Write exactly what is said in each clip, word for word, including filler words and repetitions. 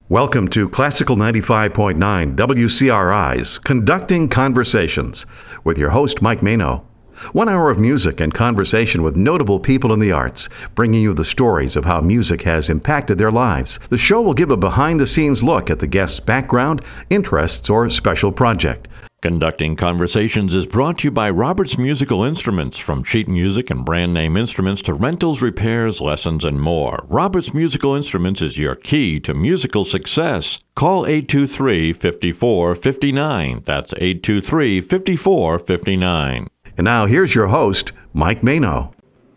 Welcome to Classical ninety-five point nine W C R I's Conducting Conversations with your host, Mike Mano. One hour of music and conversation with notable people in the arts, bringing you the stories of how music has impacted their lives. The show will give a behind-the-scenes look at the guest's background, interests, or special project. Conducting Conversations is brought to you by Roberts Musical Instruments, from sheet music and brand name instruments to rentals, repairs, lessons, and more. Roberts Musical Instruments is your key to musical success. Call eight two three, five four five nine. That's eight two three, five four five nine. And now here's your host, Mike Mano.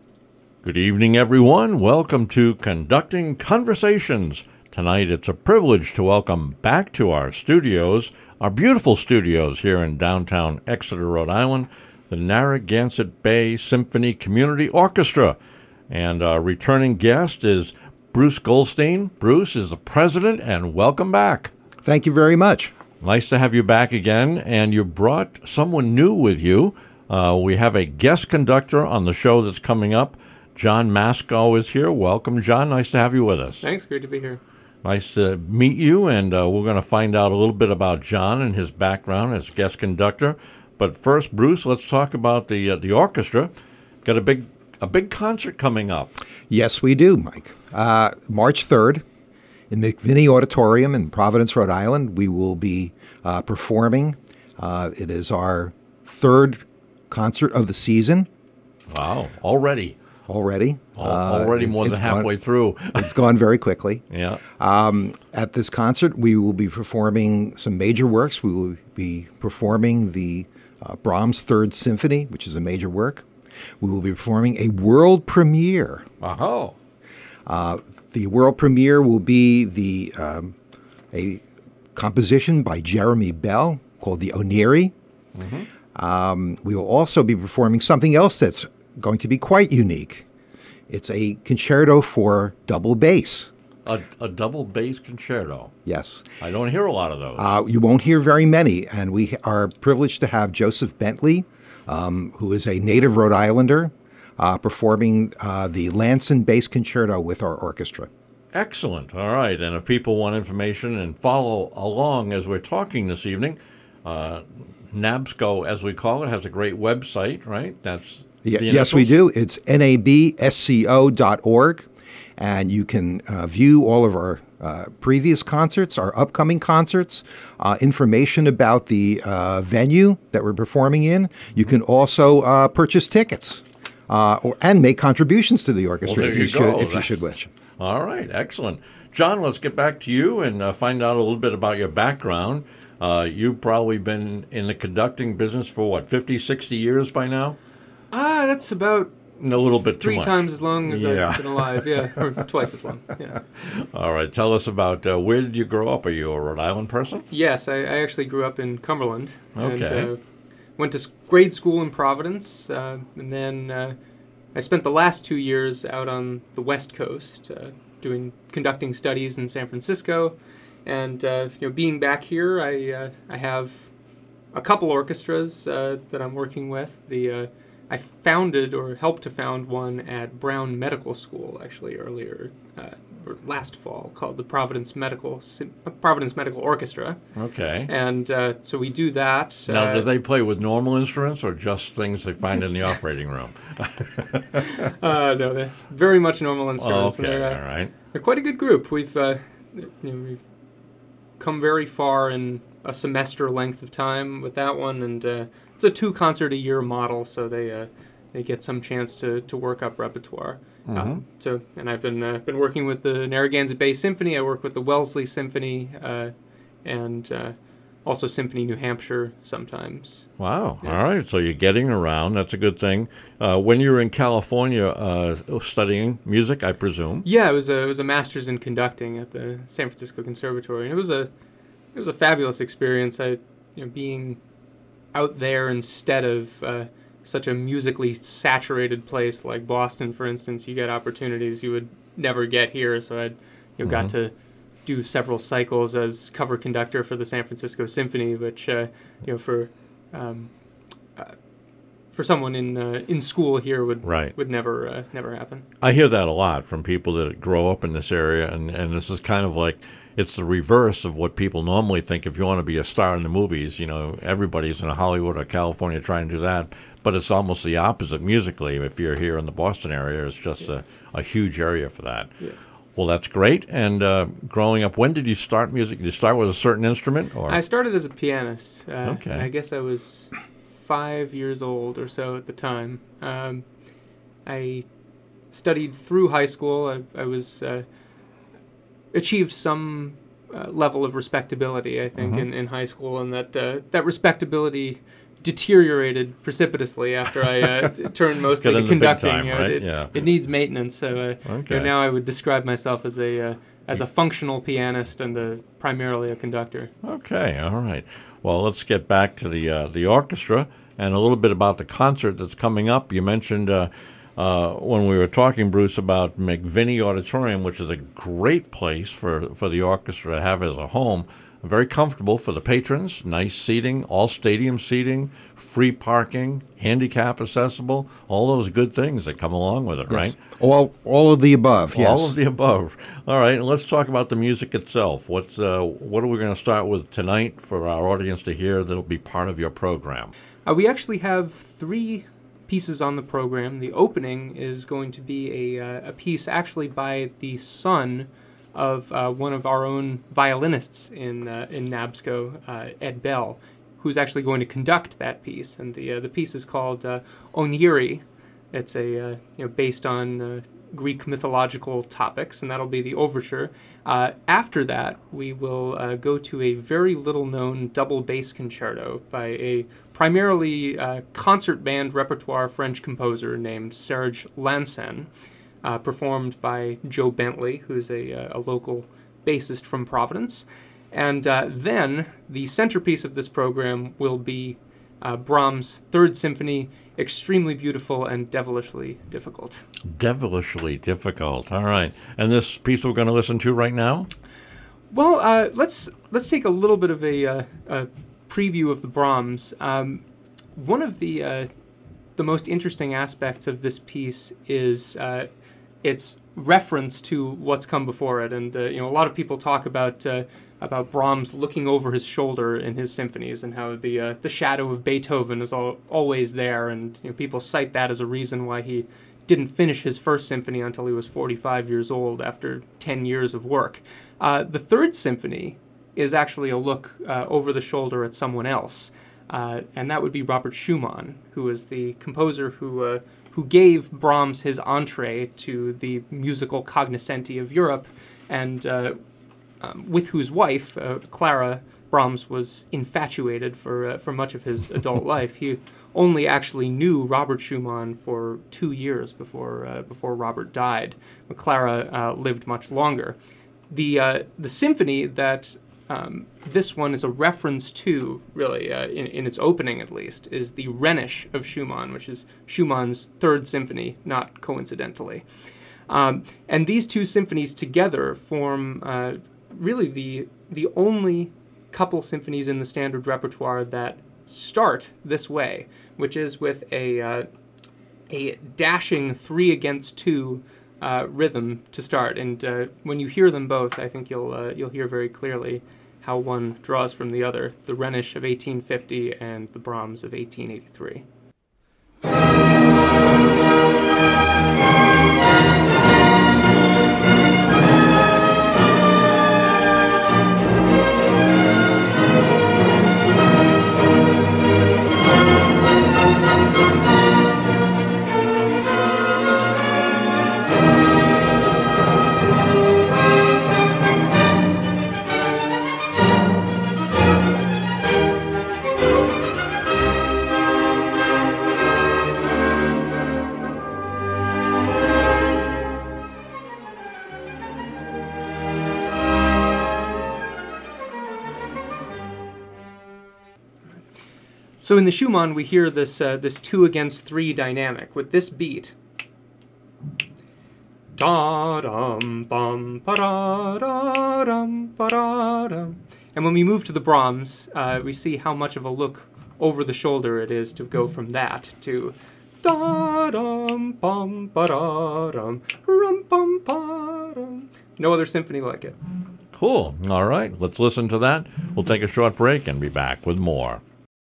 Good evening, everyone. Welcome to Conducting Conversations. Tonight it's a privilege to welcome back to our studios, our beautiful studios here in downtown Exeter, Rhode Island, the Narragansett Bay Symphony Community Orchestra. And our returning guest is Bruce Goldstein. Bruce is the president, and welcome back. Thank you very much. Nice to have you back again, and you brought someone new with you. Uh, we have a guest conductor on the show that's coming up. John Masco is here. Welcome, John. Nice to have you with us. Thanks. Great to be here. Nice to meet you, and uh, we're going to find out a little bit about John and his background as guest conductor. But first, Bruce, let's talk about the uh, the orchestra. Got a big a big concert coming up. Yes, we do, Mike. Uh, March third in McVinney Auditorium in Providence, Rhode Island, we will be uh, performing. Uh, it is our third concert of the season. Wow, already. Already. Already uh, more than halfway gone, through. It's gone very quickly. Yeah. Um, at this concert, we will be performing some major works. We will be performing the uh, Brahms Third Symphony, which is a major work. We will be performing a world premiere. Wow. Uh, the world premiere will be the um, a composition by Jeremy Bell called the Oniri. Mm-hmm. Um, we will also be performing something else that's going to be quite unique. It's a concerto for double bass. A, a double bass concerto. Yes. I don't hear a lot of those. Uh, you won't hear very many, and we are privileged to have Joseph Bentley, um, who is a native Rhode Islander, uh, performing uh, the Lanson Bass Concerto with our orchestra. Excellent. All right. And if people want information and follow along as we're talking this evening, uh, NABSCO, as we call it, has a great website, right? That's Yeah, yes, we do. It's N A B S C O dot org, and you can uh, view all of our uh, previous concerts, our upcoming concerts, uh, information about the uh, venue that we're performing in. You can also uh, purchase tickets uh, or, and make contributions to the orchestra well, if you, you should, if That's, you should wish. All right, excellent. John, let's get back to you and uh, find out a little bit about your background. Uh, you've probably been in the conducting business for, what, fifty, sixty years by now? Ah, that's about a little bit too three much. times as long as yeah. I've been alive. Yeah, or twice as long. Yeah. All right. Tell us about uh, where did you grow up? Are you a Rhode Island person? Yes, I, I actually grew up in Cumberland. Okay. And, uh, went to grade school in Providence, uh, and then uh, I spent the last two years out on the West Coast uh, doing conducting studies in San Francisco. And uh, you know, being back here, I uh, I have a couple orchestras uh, that I'm working with. The uh, I founded or helped to found one at Brown Medical School actually earlier uh, or last fall, called the Providence Medical Providence Medical Orchestra. Okay. And uh, so we do that. Now, uh, do they play with normal instruments or just things they find in the operating room? uh, no, they're very much normal instruments. Okay. And they're, uh, all right. They're quite a good group. We've uh, you know, we've come very far in a semester length of time with that one, and uh, it's a two concert a year model, so they uh, they get some chance to, to work up repertoire. Mm-hmm. Um, so, and I've been uh, been working with the Narragansett Bay Symphony. I work with the Wellesley Symphony, uh, and uh, also Symphony New Hampshire sometimes. Wow. Yeah. All right. So you're getting around. That's a good thing. Uh, when you were in California uh, studying music, I presume. Yeah, it was a it was a master's in conducting at the San Francisco Conservatory, and it was a it was a fabulous experience. I you know being out there instead of uh, such a musically saturated place like Boston, for instance. You get opportunities you would never get here. So I you know, mm-hmm. got to do several cycles as cover conductor for the San Francisco Symphony, which uh, you know for um, uh, for someone in uh, in school here would right. would never uh, never happen. I hear that a lot from people that grow up in this area, and, and this is kind of like it's the reverse of what people normally think. If you want to be a star in the movies, you know, everybody's in Hollywood or California trying to do that. But it's almost the opposite musically. If you're here in the Boston area, it's just yeah. a, a huge area for that. Yeah. Well, that's great. And uh, growing up, when did you start music? Did you start with a certain instrument? Or? I started as a pianist. Uh, okay. I guess I was five years old or so at the time. Um, I studied through high school. I, I was uh, achieved some uh, level of respectability, I think, mm-hmm. in, in high school, and that uh, that respectability deteriorated precipitously after I uh, t- turned mostly to conducting. Time, you know, right? it, yeah. it needs maintenance, so uh, okay. you know, now I would describe myself as a uh, as a functional pianist and a, primarily a conductor. Okay, all right. Well, let's get back to the uh, the orchestra and a little bit about the concert that's coming up. You mentioned uh, uh, when we were talking, Bruce, about McVinney Auditorium, which is a great place for, for the orchestra to have as a home. Very comfortable for the patrons, nice seating, all stadium seating, free parking, handicap accessible, all those good things that come along with it, yes. right? All all of the above, yes. All of the above. All right, and let's talk about the music itself. What's uh, what are we going to start with tonight for our audience to hear that'll be part of your program? Uh, we actually have three pieces on the program. The opening is going to be a, uh, a piece actually by the son of uh, one of our own violinists in uh, in NABSCO, uh, Ed Bell, who's actually going to conduct that piece. And the uh, the piece is called uh, Onyiri. It's a uh, you know based on uh, Greek mythological topics, and that'll be the overture. Uh, after that, we will uh, go to a very little-known double bass concerto by a primarily uh, concert band repertoire French composer named Serge Lansen. Uh, performed by Joe Bentley, who's a, a local bassist from Providence. And uh, then the centerpiece of this program will be uh, Brahms' Third Symphony, extremely beautiful and devilishly difficult. Devilishly difficult. All right. And this piece we're going to listen to right now? Well, uh, let's let's take a little bit of a, uh, a preview of the Brahms. Um, one of the uh, the most interesting aspects of this piece is uh, its reference to what's come before it, and uh, you know, a lot of people talk about uh, about Brahms looking over his shoulder in his symphonies, and how the uh, the shadow of Beethoven is all, always there, and you know, people cite that as a reason why he didn't finish his first symphony until he was forty-five years old after ten years of work. Uh, the Third Symphony is actually a look uh, over the shoulder at someone else, uh, and that would be Robert Schumann, who is the composer who. Uh, who gave Brahms his entree to the musical cognoscenti of Europe, and uh, um, with whose wife, uh, Clara, Brahms was infatuated for uh, for much of his adult life. He only actually knew Robert Schumann for two years before uh, before Robert died. But Clara uh, lived much longer. The uh, the symphony that Um, this one is a reference to, really, uh, in, in its opening at least, is the Rhenish of Schumann, which is Schumann's Third Symphony, not coincidentally. Um, and these two symphonies together form uh, really the the only couple symphonies in the standard repertoire that start this way, which is with a uh, a dashing three against two uh, rhythm to start. And uh, when you hear them both, I think you'll uh, you'll hear very clearly how one draws from the other, the Rhenish of eighteen fifty and the Brahms of eighteen eighty-three. So in the Schumann, we hear this uh, this two against three dynamic with this beat. Da dum bum ba da da dum ba da dum. And when we move to the Brahms, uh, we see how much of a look over the shoulder it is to go from that to da dum bum ba da dum rum bum ba dum. No other symphony like it. Cool. All right. Let's listen to that. We'll take a short break and be back with more.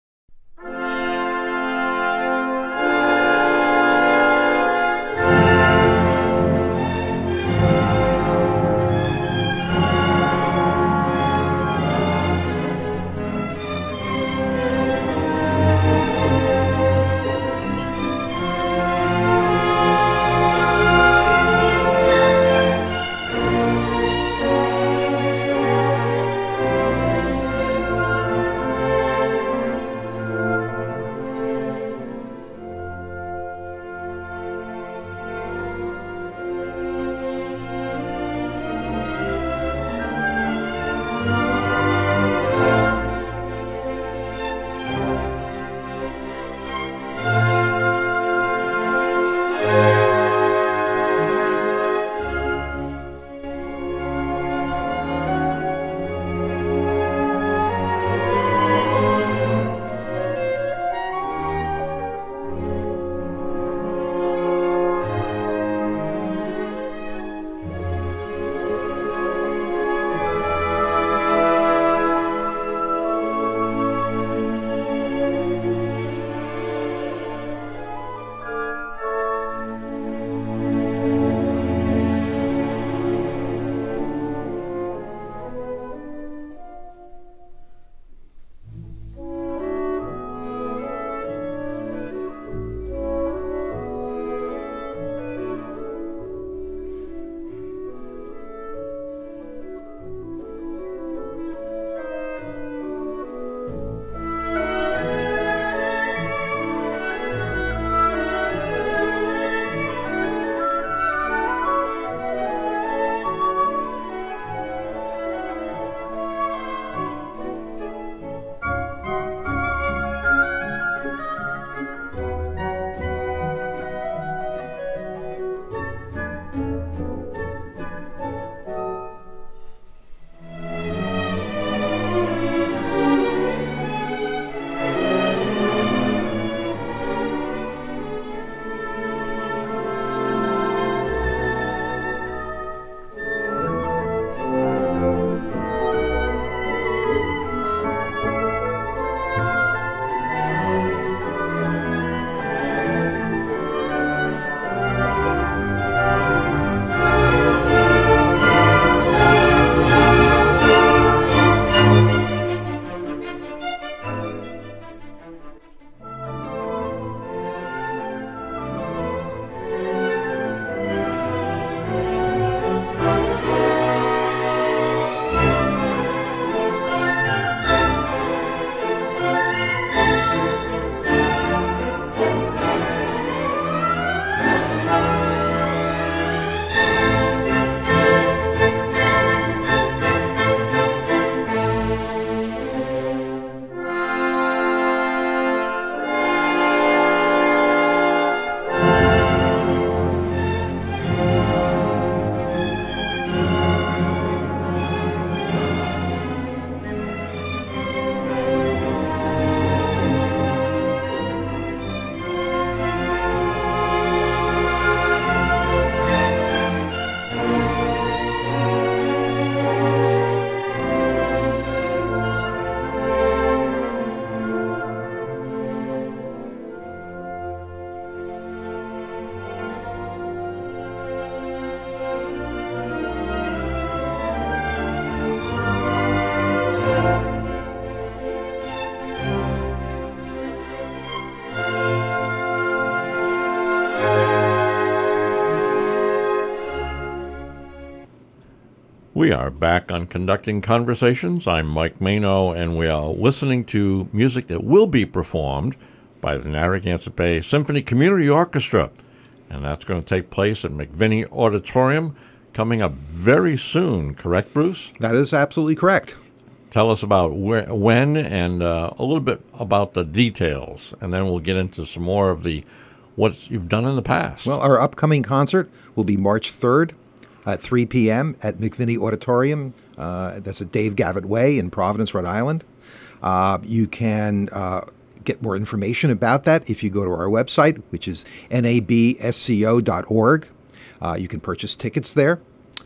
We are back on Conducting Conversations. I'm Mike Mano, and we are listening to music that will be performed by the Narragansett Symphony Community Orchestra, and that's going to take place at McVinney Auditorium coming up very soon, correct, Bruce? That is absolutely correct. Tell us about where, when and uh, a little bit about the details, and then we'll get into some more of the what you've done in the past. Well, our upcoming concert will be March third at three p.m. at McVinney Auditorium. Uh, that's at Dave Gavitt Way in Providence, Rhode Island. Uh, you can uh, get more information about that if you go to our website, which is N A B S C O dot org. Uh, you can purchase tickets there.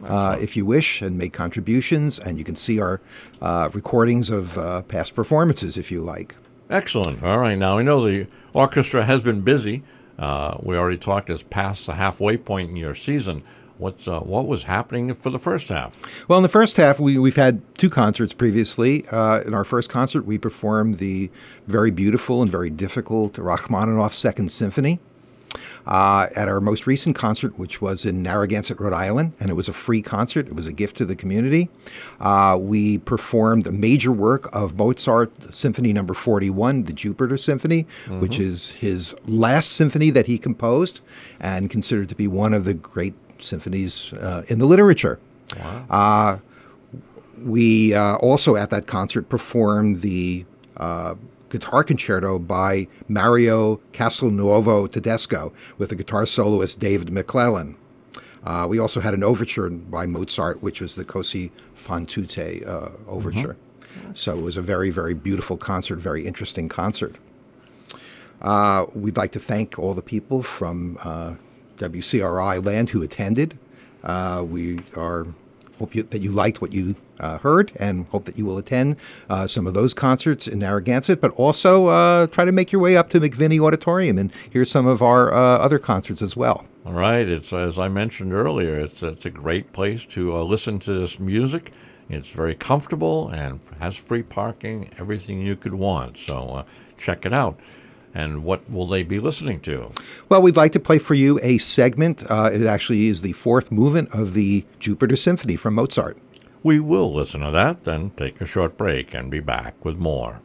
uh, if you wish, and make contributions. And you can see our uh, recordings of uh, past performances if you like. Excellent. All right. Now, I know the orchestra has been busy. Uh, we already talked it's past the halfway point in your season. What's uh, what was happening for the first half? Well, in the first half, we, we've had two concerts previously. Uh, in our first concert, we performed the very beautiful and very difficult Rachmaninoff Second Symphony. Uh, at our most recent concert, which was in Narragansett, Rhode Island, and it was a free concert. It was a gift to the community. Uh, we performed a major work of Mozart, Symphony Number forty-one, the Jupiter Symphony, mm-hmm. which is his last symphony that he composed and considered to be one of the great symphonies uh, in the literature. Wow. Uh, we uh, also, at that concert, performed the uh, guitar concerto by Mario Castelnuovo Tedesco with the guitar soloist David McClellan. Uh, we also had an overture by Mozart, which was the Così fan tutte uh, overture. Mm-hmm. So it was a very, very beautiful concert, very interesting concert. Uh, we'd like to thank all the people from uh, W C R I Land who attended. Uh, we are hope you, that you liked what you uh, heard, and hope that you will attend uh, some of those concerts in Narragansett, but also uh, try to make your way up to McVinney Auditorium and hear some of our uh, other concerts as well. All right. It's, as I mentioned earlier, it's, it's a great place to uh, listen to this music. It's very comfortable and has free parking, everything you could want. So uh, check it out. And what will they be listening to? Well, we'd like to play for you a segment. Uh, it actually is the fourth movement of the Jupiter Symphony from Mozart. We will listen to that, then take a short break and be back with more.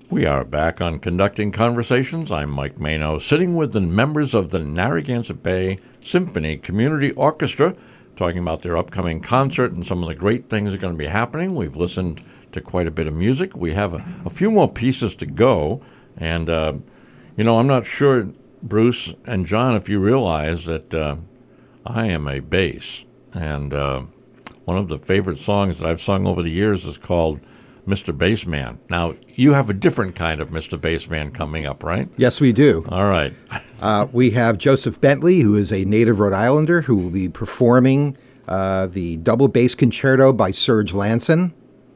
We are back on Conducting Conversations. I'm Mike Mano, sitting with the members of the Narragansett Bay Symphony Community Orchestra, talking about their upcoming concert and some of the great things that are going to be happening. We've listened to quite a bit of music. We have a, a few more pieces to go. And, uh, you know, I'm not sure, Bruce and John, if you realize that uh, I am a bass. And uh, one of the favorite songs that I've sung over the years is called Mister Bassman. Now, you have a different kind of Mister Bassman coming up, right? Yes, we do. All right. uh, we have Joseph Bentley, who is a native Rhode Islander, who will be performing uh, the double bass concerto by Serge Lanson.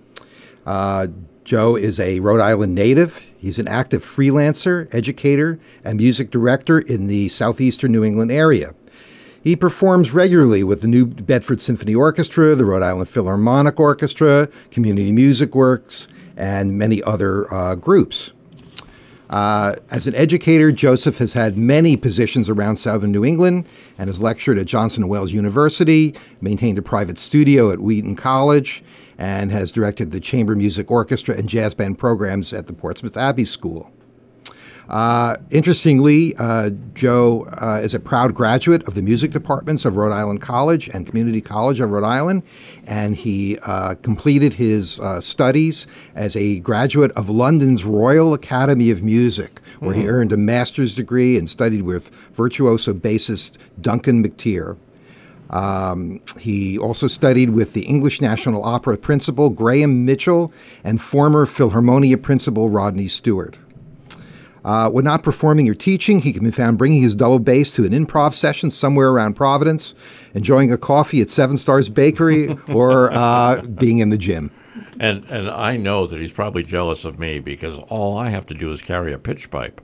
Uh, Joe is a Rhode Island native. He's an active freelancer, educator, and music director in the southeastern New England area. He performs regularly with the New Bedford Symphony Orchestra, the Rhode Island Philharmonic Orchestra, Community Music Works, and many other uh, groups. Uh, as an educator, Joseph has had many positions around southern New England and has lectured at Johnson and Wales University, maintained a private studio at Wheaton College, and has directed the chamber music orchestra and jazz band programs at the Portsmouth Abbey School. Uh, interestingly, uh, Joe uh, is a proud graduate of the music departments of Rhode Island College and Community College of Rhode Island, and he uh, completed his uh, studies as a graduate of London's Royal Academy of Music, where mm-hmm. he earned a master's degree and studied with virtuoso bassist Duncan McTeer. Um, he also studied with the English National Opera principal Graham Mitchell and former Philharmonia principal Rodney Stewart. Uh, when not performing or teaching, he can be found bringing his double bass to an improv session somewhere around Providence, enjoying a coffee at Seven Stars Bakery, or uh, being in the gym. And and I know that he's probably jealous of me because all I have to do is carry a pitch pipe.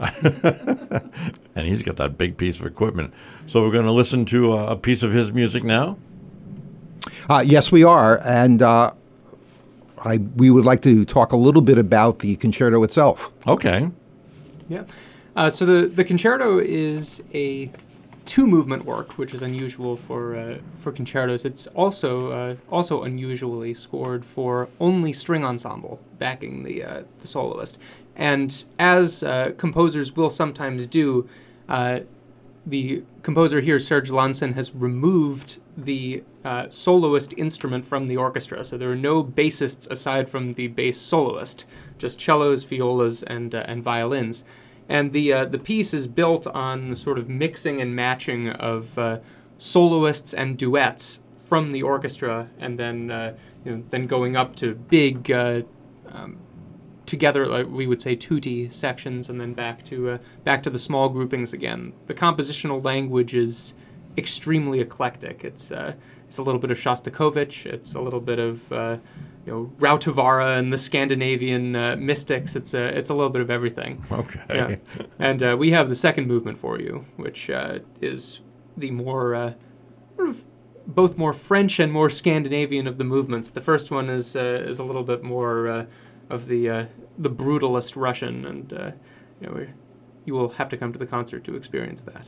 And he's got that big piece of equipment. So we're going to listen to a, a piece of his music now? Uh, yes, we are. And uh, I we would like to talk a little bit about the concerto itself. Okay. Yeah. Uh, so the, the concerto is a two-movement work, which is unusual for uh, for concertos. It's also uh, also unusually scored for only string ensemble backing the uh, the soloist. And as uh, composers will sometimes do, uh, the composer here, Serge Lanson, has removed the uh, soloist instrument from the orchestra. So there are no bassists aside from the bass soloist, just cellos, violas, and uh, and violins. And the uh, the piece is built on sort of mixing and matching of uh, soloists and duets from the orchestra, and then uh, you know, then going up to big uh, um, together, like we would say, tutti sections, and then back to uh, back to the small groupings again. The compositional language is extremely eclectic. It's uh, it's a little bit of Shostakovich. It's a little bit of uh, you know, Rautavaara and the Scandinavian uh, mystics. It's a, it's a little bit of everything. Okay. Yeah. And uh, we have the second movement for you, which uh, is the more, uh, sort of both more French and more Scandinavian of the movements. The first one is uh, is a little bit more uh, of the uh, the brutalist Russian, and uh, you know, you will have to come to the concert to experience that.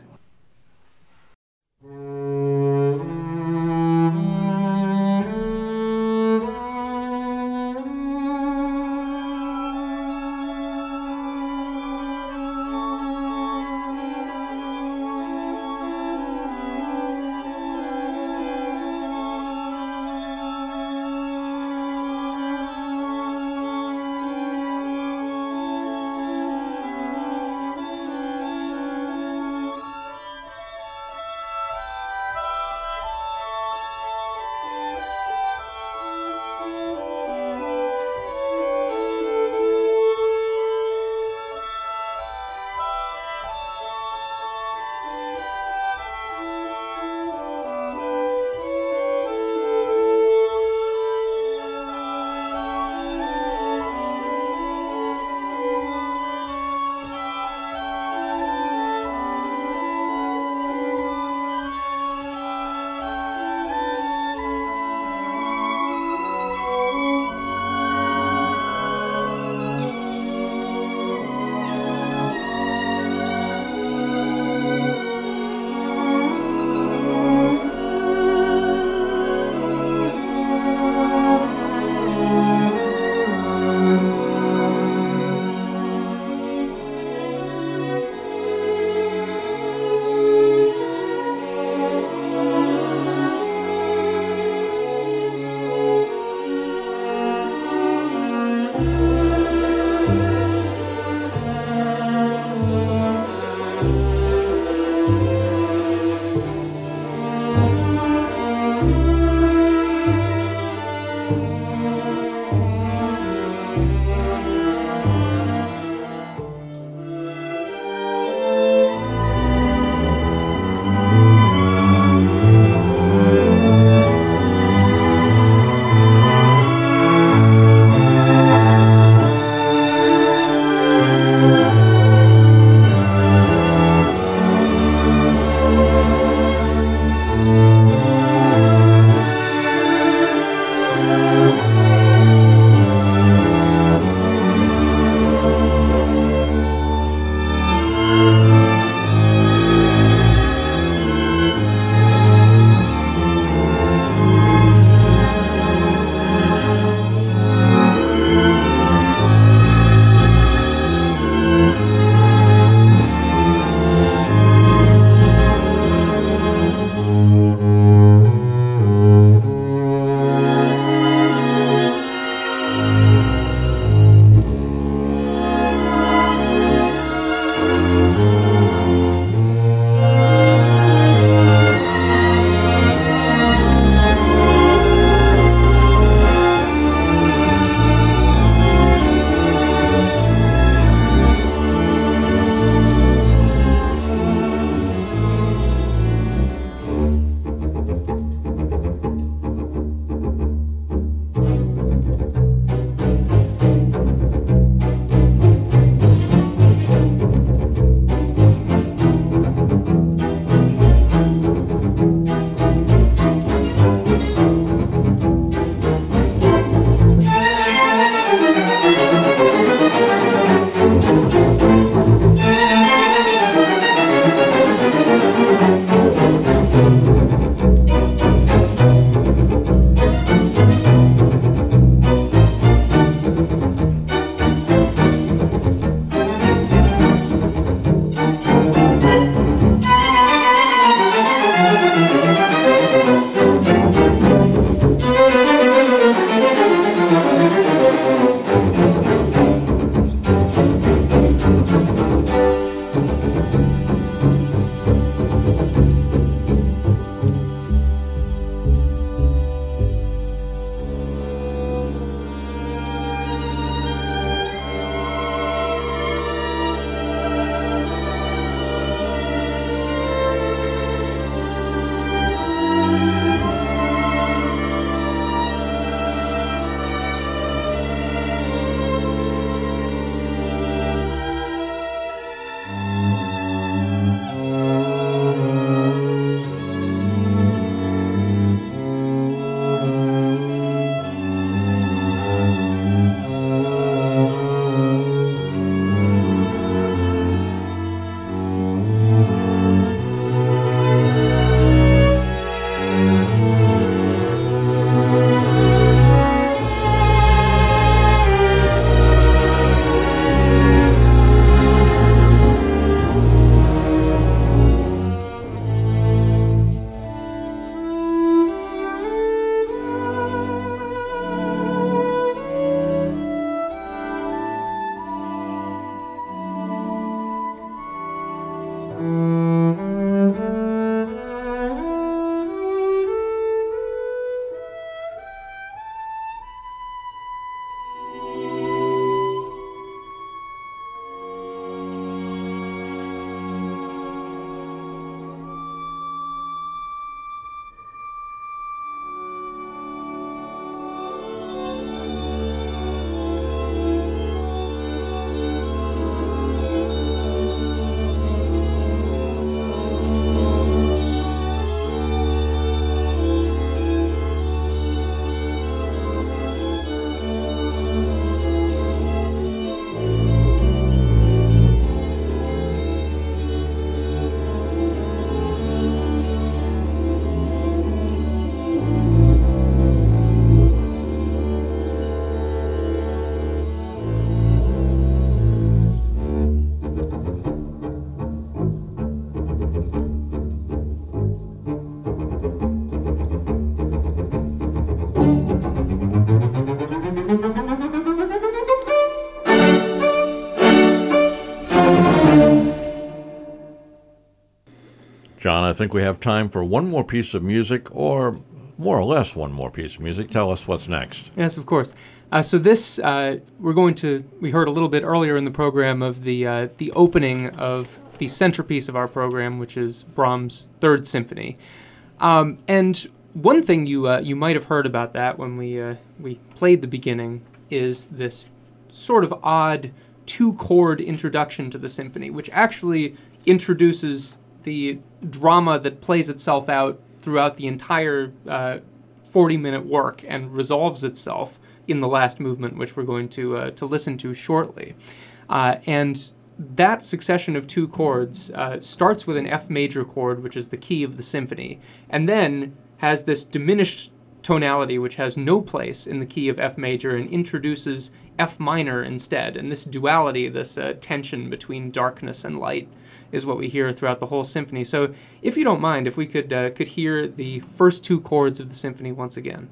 John, I think we have time for one more piece of music, or more or less one more piece of music. Tell us what's next. Yes, of course. Uh, so this, uh, we're going to, we heard a little bit earlier in the program of the uh, the opening of the centerpiece of our program, which is Brahms' Third Symphony. Um, and one thing you uh, you might have heard about that when we uh, we played the beginning is this sort of odd two-chord introduction to the symphony, which actually introduces the drama that plays itself out throughout the entire uh, forty-minute work and resolves itself in the last movement, which we're going to uh, to listen to shortly. Uh, and that succession of two chords uh, starts with an F major chord, which is the key of the symphony, and then has this diminished tonality, which has no place in the key of F major, and introduces F minor instead. And this duality, this uh, tension between darkness and light, is what we hear throughout the whole symphony. So if you don't mind, if we could uh, could hear the first two chords of the symphony once again.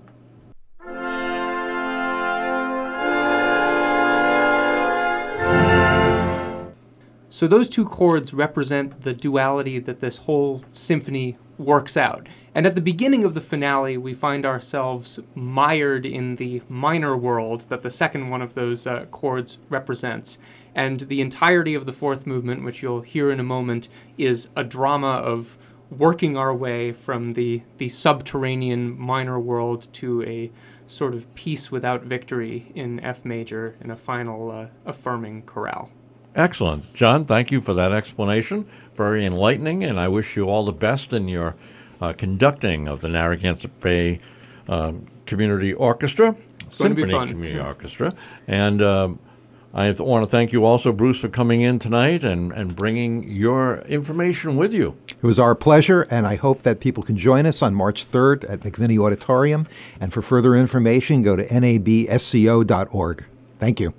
So those two chords represent the duality that this whole symphony works out. And at the beginning of the finale, we find ourselves mired in the minor world that the second one of those uh, chords represents. And the entirety of the fourth movement, which you'll hear in a moment, is a drama of working our way from the, the subterranean minor world to a sort of peace without victory in F major in a final uh, affirming chorale. Excellent. John, thank you for that explanation. Very enlightening, and I wish you all the best in your uh, conducting of the Narragansett Bay um, Community Orchestra, it's going Symphony to be fun. Community yeah. Orchestra. And um, I th- want to thank you also, Bruce, for coming in tonight and, and bringing your information with you. It was our pleasure, and I hope that people can join us on March third at McVinney Auditorium. And for further information, go to N A B S C O dot org. Thank you.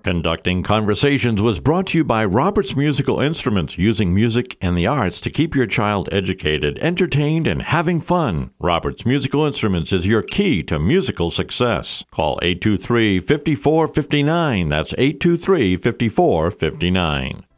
Conducting Conversations was brought to you by Roberts Musical Instruments, using music and the arts to keep your child educated, entertained, and having fun. Roberts Musical Instruments is your key to musical success. Call eight two three, five four five nine. That's eight two three, five four five nine.